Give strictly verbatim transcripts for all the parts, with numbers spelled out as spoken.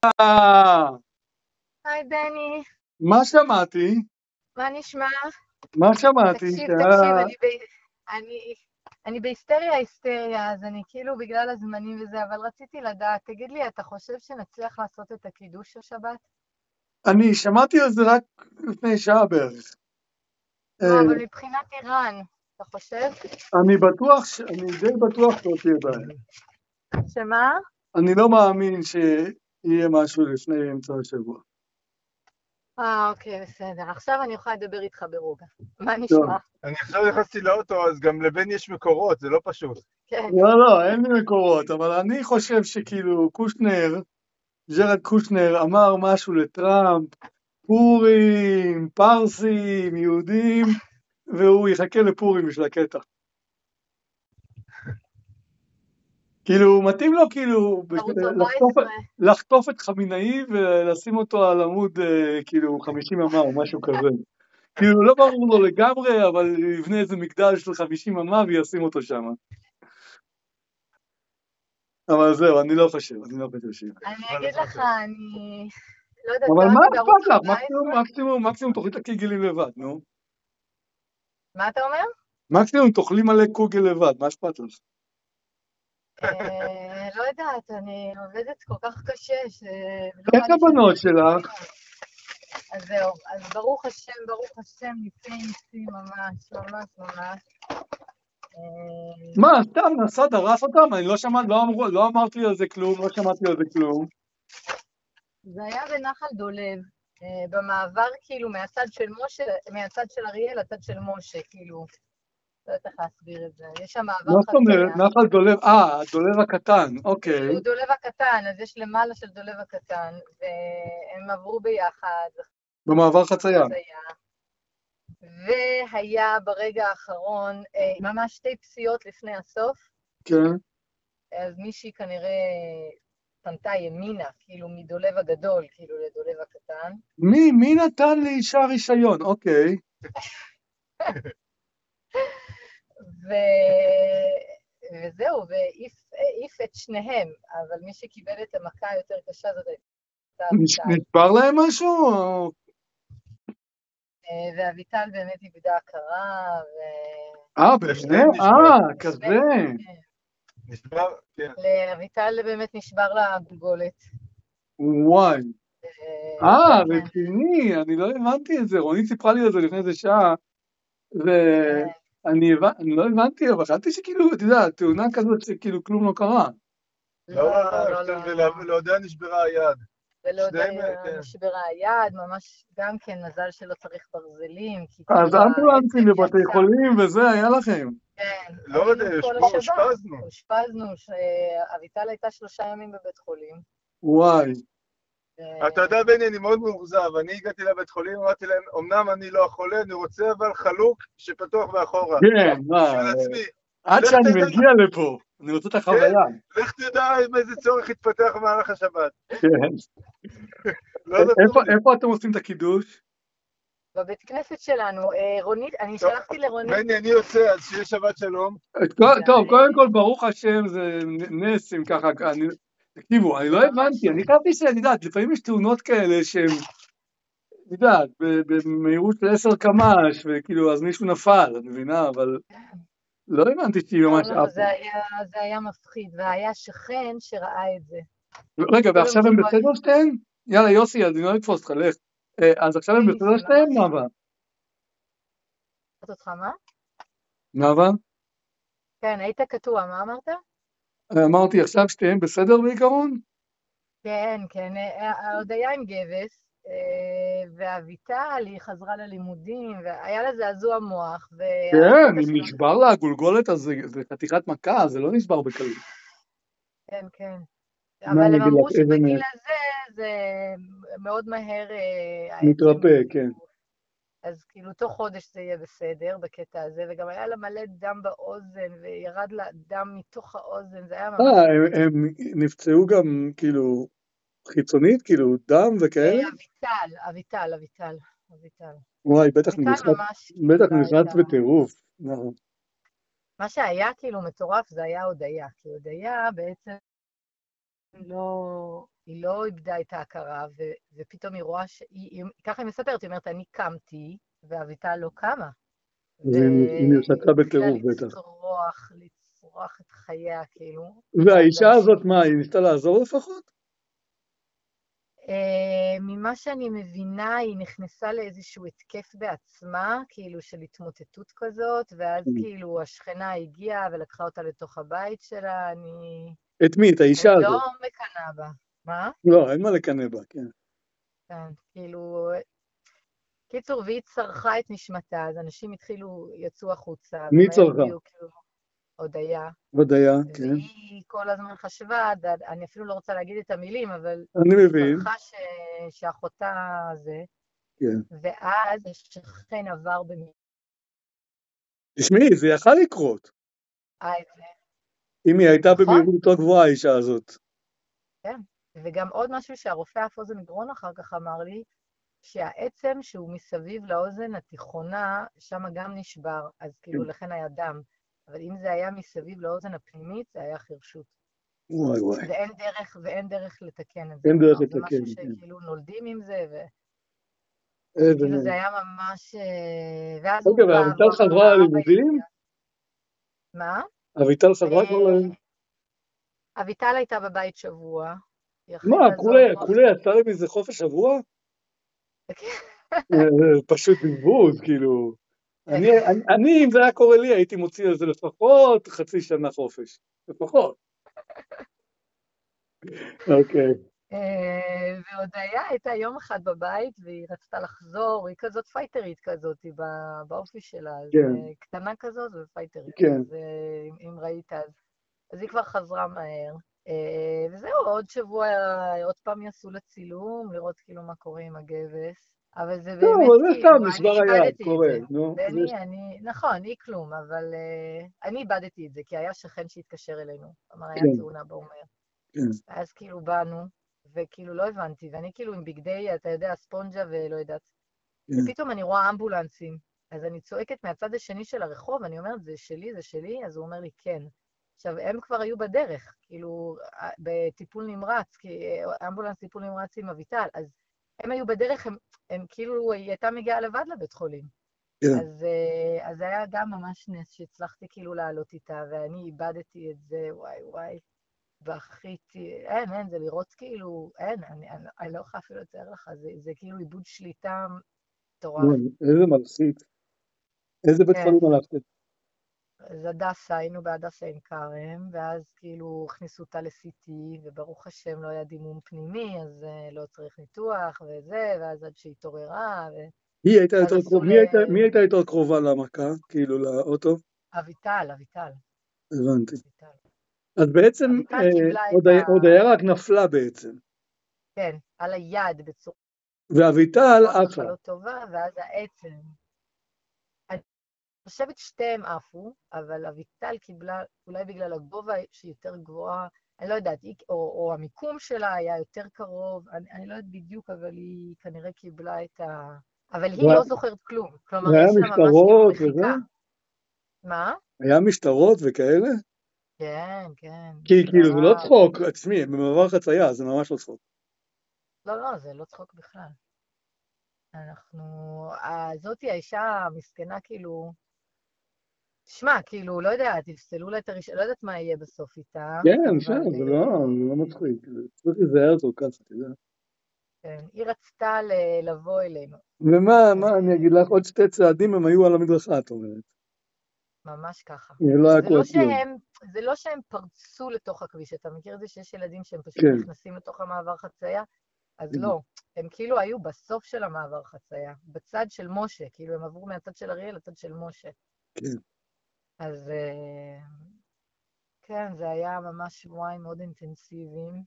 היי בני, מה שמעתי? מה נשמע? מה שמעתי? תקשיב, שה- תקשיב, אני ב... אני... אני בהיסטריה היסטריה, אז אני כאילו בגלל הזמנים וזה, אבל רציתי לדעת, תגיד לי, אתה חושב שנצליח לעשות את הקידוש השבת? אני שמעתי על זה רק לפני שעה בערך. לא, אה, אבל מבחינת איראן, אתה חושב? אני בטוח, ש- אני די בטוח שלא תהיה בעיה. שמה? אני לא מאמין שיהיה משהו לפני אמצע השבוע. אה, אוקיי, בסדר. עכשיו אני יכולה לדבר איתך ברוגע. מה טוב. נשמע? אני עכשיו נכנסתי לאוטו, אז גם לבן יש מקורות, זה לא פשוט. כן. לא, לא, אין לי מקורות, אבל אני חושב שכאילו קושנר, ג'רד קושנר אמר משהו לטראמפ, פורים, פרסים, יהודים, והוא יחכה לפורים בשביל הקטע. כאילו, מתאים לו כאילו ערוץ לחטוף, ארבע עשרה. לחטוף את חמינאי ולשים אותו על עמוד אה, כאילו חמישים אמה או משהו כזה. כאילו, לא ברור לו לגמרי, אבל יבנה איזה מגדל של חמישים אמה וישים אותו שם. אבל זהו, אני לא חושב, אני לא חושב שיהיה. אני אגיד לך, אני... לא יודעת, אבל מה קראתי בערוץ אכפת לך? ארבע מקסימום, עשרה. מקסימום, מקסימום תאכלי את הקיגלים לבד, נו. מה אתה אומר? מקסימום תאכלי מלא קוגל לבד, מה אכפת לך? אה, לא יודעת, אני עובדת כל כך קשה, שלא איך בא לי הבנות שאני... שלך? אז זהו, אז ברוך השם, ברוך השם, ניסי ניסי ממש, ממש ממש. אה, מה, סתם נסע דרס אותם? אני לא שמעתי, לא אמרו, לא אמרתי על זה כלום, לא שמעתי על זה כלום. זה היה בנחל דולב, אה, במעבר כאילו מהצד של משה, מהצד של אריאל לצד של משה, כאילו, לא יודעת איך להסביר את זה. יש שם מעבר מה זאת אומרת? חצייה. נחל דולב, אה, הדולב הקטן, אוקיי. כאילו דולב הקטן, אז יש למעלה של דולב הקטן, והם עברו ביחד. במעבר חצייה. והיה ברגע האחרון, אה, ממש שתי פסיעות לפני הסוף, כן. אז מישהי כנראה פנתה ימינה, כאילו מדולב הגדול, כאילו לדולב הקטן. מי, מי נתן לאישה רישיון? אוקיי. ו... וזהו, והעיף את שניהם, אבל מי שקיבל את המכה היותר קשה זאת הייתה נש- אביטל. נשבר להם משהו? או- אה, ואביטל באמת איבדה הכרה, ו... אה, באמת? לשניהם נשבר. אה, כזה. נשבר, כן. לאביטל באמת נשבר לה הגולגולת. וואי. אה, אה, כן, כן. רציני, אני לא הבנתי את זה, רונית סיפרה לי על זה לפני איזה שעה, ואני הבנ- אני לא הבנתי, אבל חשבתי שכאילו, אתה יודע, תאונה כזאת שכאילו כלום לא קרה. לא, לא, לא, ולהודיה נשברה היד. ולהודיה נשברה היד, ממש גם כן מזל שלא צריך ברזלים. כי אז כאילו אמבולנסים העצם בבתי יצא. חולים וזה היה לכם. כן, לא היינו יודע, כל אושפזנו. השבת. אושפזנו. אושפזנו, שאביטל הייתה שלושה ימים בבית חולים. וואי. ו- אתה יודע, בני, אני מאוד מאוכזב. אני הגעתי לבית חולים, אמרתי להם, אמנם אני לא החולה, אני רוצה אבל חלוק שפתוח מאחורה. כן, מה, בשביל עצמי. עד לך שאני תדע. מגיע לפה, אני רוצה את החוויה. לך תדע עם איזה צורך התפתח במהלך השבת. כן. לא נתנו איפה- לי. איפה אתם עושים את הקידוש? בבית כנסת שלנו, אה, רונית, אני שלחתי לרונית, בני, אני יוצא, אז שיהיה שבת שלום. טוב, קודם כל, ברוך השם, זה נס אם ככה, אני, תקשיבו, אני לא הבנתי, אני חשבתי שאני יודעת, לפעמים יש תאונות כאלה שהן, יודעת, במהירות של עשר קמ"ש, וכאילו, אז מישהו נפל, את מבינה, אבל לא הבנתי שהיא ממש לא, לא, עפה. זה היה, זה היה מפחיד, והיה שכן שראה את זה. רגע, ועכשיו קודם הם כל, בסדר שתיהן? יאללה, יוסי, אני לא אתפוס אותך, לך. אה, אז עכשיו הם ניסי, בסדר ממש שתיהן, לא. נאווה? שואלת אותך מה? נאווה? כן, היית קטוע, מה אמרת? אמרתי, עכשיו שתיהן בסדר בעיקרון? כן, כן, אה, הודיה עם גבס, אה, ואביטל, היא חזרה ללימודים, והיה לה זעזוע מוח, כן, והקטע אם שלו... נשבר לה הגולגולת, אז זה, זה חתיכת מכה, זה לא נשבר בקלות. כן, כן. מה אבל אני הם אגיד אמרו לך, איזה שבגיל מ- הזה זה מאוד מהר אה, העצם... מתרפא, כן. אז כאילו תוך חודש זה יהיה בסדר בקטע הזה, וגם היה לה מלא דם באוזן, וירד לה דם מתוך האוזן, זה היה ממש... אה, הם, הם נפצעו גם, כאילו, חיצונית, כאילו, דם וכאלה? אה, אביטל, אביטל, אביטל, אביטל. וואי, בטח אביטל נלחץ, ממש בטח קיבלה נלחץ את ה... בטירוף. נכון. מה שהיה כאילו מטורף זה היה הודיה, כי הודיה בעצם לא, היא לא איבדה את ההכרה, ו, ופתאום היא רואה שהיא, היא- ככה היא מספרת, היא אומרת, אני קמתי, ואביטל לא קמה. והיא נרשתה והתחילה בטירוף בטח. לצרוח, לצרוח את חייה, כאילו. והאישה ואז הזאת, אנשים- מה, היא ניסתה לעזור לפחות? אה, ממה שאני מבינה, היא נכנסה לאיזשהו התקף בעצמה, כאילו של התמוטטות כזאת, ואז כאילו השכנה הגיעה ולקחה אותה לתוך הבית שלה, אני... את מי? את האישה אני לא הזאת? מקנאה בה. מה? לא, אין מה לקנא בה, כן. כן, כאילו... קיצור, והיא צרכה את נשמתה, אז אנשים התחילו, יצאו החוצה. מי ומהר צרכה? הגיעו, כאילו, הודיה. ודאיה, כן. והיא כל הזמן חשבה, ד- אני אפילו לא רוצה להגיד את המילים, אבל אני היא מבין, צרכה ש... שאחותה זה, כן. ואז השכן עבר במ... תשמעי, זה יכל לקרות. אה, זה, אם היא הייתה נכון, במהירות יותר גבוהה, האישה הזאת. כן. וגם עוד משהו שהרופא אף אוזן גרון אחר כך אמר לי, שהעצם שהוא מסביב לאוזן התיכונה, שם גם נשבר, אז כאילו לכן היה דם. אבל אם זה היה מסביב לאוזן הפנימית, זה היה חרשות. וואי וואי. ואין דרך, ואין דרך לתקן את זה. אין דרך כלומר, זה לתקן, משהו כן. שכאילו נולדים עם זה, ו... איזה כאילו נס. זה היה ממש... אה, ואז הוא אוקיי, בא, והוא ואביטל אמר חזרה לה, אבא ללימודים? הגיע. מה? אביטל חזרה כבר ל... אה, אביטל הייתה בבית שבוע, היא מה, אחרי תעזור כולי, מוח. כולי יצא לי מזה חופש שבוע? אה, פשוט בזבוז, כאילו. אני, אני, אני, אם זה היה קורה לי, הייתי מוציא על זה לפחות חצי שנה חופש. לפחות. אוקיי. אה, והודיה הייתה יום אחד בבית, והיא רצתה לחזור, היא כזאת פייטרית כזאת, היא בא- באופי שלה, אז כן. אה, קטנה כזאת ופייטרית. כן. אז אה, אם- אם ראית אז. אז היא כבר חזרה מהר. אה, וזהו, עוד שבוע עוד פעם יעשו לה צילום, לראות כאילו מה קורה עם הגבס. אבל זה טוב, באמת אבל זה כאילו, סתם, אני נשבר היד, איבדתי את קורה. זה. נו, זה... ואני, אני, נכון, היא כלום, אבל uh, אני איבדתי את זה, כי היה שכן שהתקשר אלינו. כלומר, היה כן, תאונה בעומר. כן. ואז כאילו באנו, וכאילו לא הבנתי, ואני כאילו עם בגדי, אתה יודע, ספונג'ה ולא יודעת. כן. ופתאום אני רואה אמבולנסים. אז אני צועקת מהצד השני של הרחוב, אני אומרת, זה שלי, זה שלי? אז הוא אומר לי, כן. עכשיו, הם כבר היו בדרך, כאילו, בטיפול נמרץ, כי אמבולנס טיפול נמרץ עם אביטל, אז הם היו בדרך, הם, הם כאילו, היא הייתה מגיעה לבד לבית חולים. כן. אז, אה, אז היה גם ממש נס שהצלחתי כאילו לעלות איתה, ואני איבדתי את זה, וואי וואי, בכיתי, אין, אין, זה לראות כאילו, אין, אני, אני, אני לא יכולה אפילו לתאר לך, זה, זה כאילו איבוד שליטה מטורף. וואי, איזה מלחיץ. איזה בית כן. חולים הלכת? אז הדסה, היינו בהדסה עין כרם, ואז כאילו הכניסו אותה ל-סי טי, וברוך השם לא היה דימום פנימי, אז uh, לא צריך ניתוח וזה, ואז עד שהתעוררה, ו... היא הייתה ואז יותר עשו קרוב, ל... מי הייתה, מי הייתה יותר קרובה למכה, כאילו לאוטו? אביטל, אביטל. הבנתי. אביטל. אז בעצם, אביטל אה, קיבלה את עוד, ה... היה- עוד היה רק נפלה בעצם. כן, על היד בצורה ואביטל ככה עפה. לא טובה, ואז העצם. אני חושבת שתיהם עפו, אבל אביטל קיבלה, אולי בגלל הגובה שהיא יותר גבוהה, אני לא יודעת, היא, או, או המיקום שלה היה יותר קרוב, אני, אני לא יודעת בדיוק, אבל היא כנראה קיבלה את ה... אבל היא וה- לא זוכרת כלום. כלומר, והיה יש לה ממש כאילו משטרות וזה? מחיקה. מה? היה משטרות וכאלה? כן, כן. כי כאילו זה לא משטרה. צחוק, תשמעי, במעבר חצייה, זה ממש לא צחוק. לא, לא, זה לא צחוק בכלל. אנחנו... זאתי האישה המסכנה, כאילו... שמע, כאילו, לא יודעת, תפסלו לה את הרישיון, לא יודעת מה יהיה בסוף איתה. כן, אבל, שם, זה אה, לא, זה לא מצחיק. זה צריך להיזהר כל כך, אתה יודע. כן, היא רצתה ל- לבוא אלינו. ומה, אז, מה, אני אגיד לך, עוד שתי צעדים הם היו על המדרכה, את אומרת. ממש ככה. לא היה זה קורה לא כלום. שהם, זה לא שהם פרצו לתוך הכביש, אתה מכיר את זה שיש ילדים שהם פשוט כן. נכנסים לתוך המעבר חצייה? אז כן. לא, הם כאילו היו בסוף של המעבר חצייה, בצד של משה, כאילו הם עברו מהצד של אריאל לצד של משה. כן. אז אה, כן, זה היה ממש שבועיים מאוד אינטנסיביים.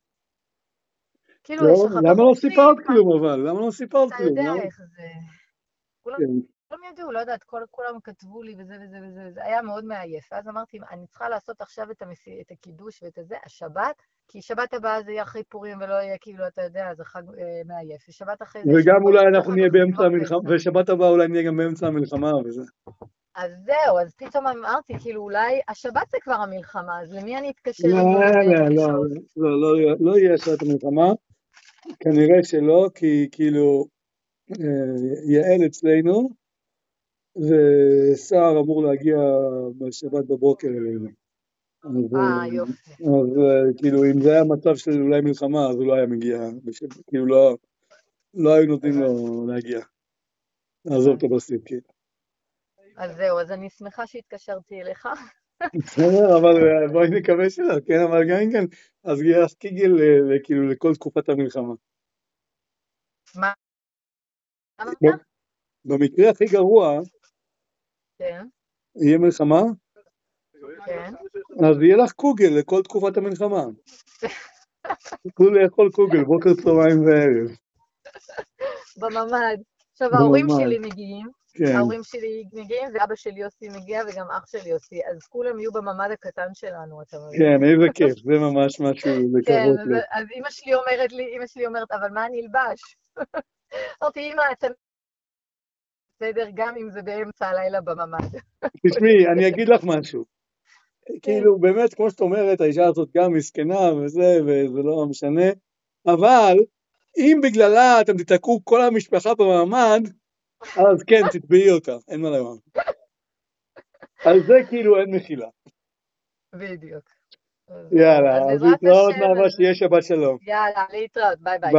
כאילו, יש לא, לך למה לא בחופים, סיפרת כלום אבל? למה לא סיפרת אתה כלום? יודע למה? איך זה. כולם כן. כולם ידעו, לא יודעת, כל, כולם כתבו לי וזה וזה וזה, זה היה מאוד מעייף. ואז אמרתי, אני צריכה לעשות עכשיו את, המסי, את הקידוש ואת הזה, השבת, כי שבת הבאה זה יהיה אחרי פורים ולא יהיה כאילו, אתה יודע, זה חג אה, מעייף. ושבת אחרי זה... וגם אולי שבועות, אנחנו ואחר נהיה כך זה באמצע כבר המלחמה, פסח. ושבת הבאה אולי נהיה גם באמצע המלחמה וזה. אז זהו, אז פתאום אמרתי, כאילו, אולי השבת זה כבר המלחמה, אז למי אני אתקשר לא, עם לא, זה לא, לשאול? לא, לא, לא יהיה שעת המלחמה. כנראה שלא, כי כאילו יעל אצלנו, וסער אמור להגיע בשבת בבוקר אלינו. אה, יופי. אז כאילו אם זה היה מצב של אולי מלחמה, אז הוא לא היה מגיע, כאילו לא, לא היו נותנים לו להגיע. לעזוב את הבסיס, כאילו. אז זהו, אז אני שמחה שהתקשרתי אליך. בסדר, אבל בואי נקווה שלא, כן, אבל גם כן, אז יהיה קיגל כאילו לכל תקופת המלחמה. מה? אמרת? במקרה הכי גרוע, כן. יהיה מלחמה, כן. אז יהיה לך קוגל לכל תקופת המלחמה. תוכלו לאכול קוגל, בוקר צהריים וערב. בממ"ד. עכשיו, ההורים שלי מגיעים, ההורים שלי מגיעים, ואבא שלי יוסי מגיע, וגם אח שלי יוסי, אז כולם יהיו בממ"ד הקטן שלנו, אתה מבין? כן, איזה כיף, זה ממש משהו לקוות לי. כן, אז אמא שלי אומרת לי, אמא שלי אומרת, אבל מה אני אלבש? אמרתי, אמא, אתה בסדר, גם אם זה באמצע הלילה בממ"ד. תשמעי, אני אגיד לך משהו. כאילו, באמת, כמו שאת אומרת, האישה הזאת גם מסכנה וזה, וזה לא משנה, אבל אם בגללה אתם תתקעו כל המשפחה בממ"ד, אז כן, תתבעי אותה, אין מה לומר. על זה כאילו אין מחילה. בדיוק. יאללה, אז להתראות מאבא, שיהיה שבת שלום. יאללה, להתראות, ביי ביי.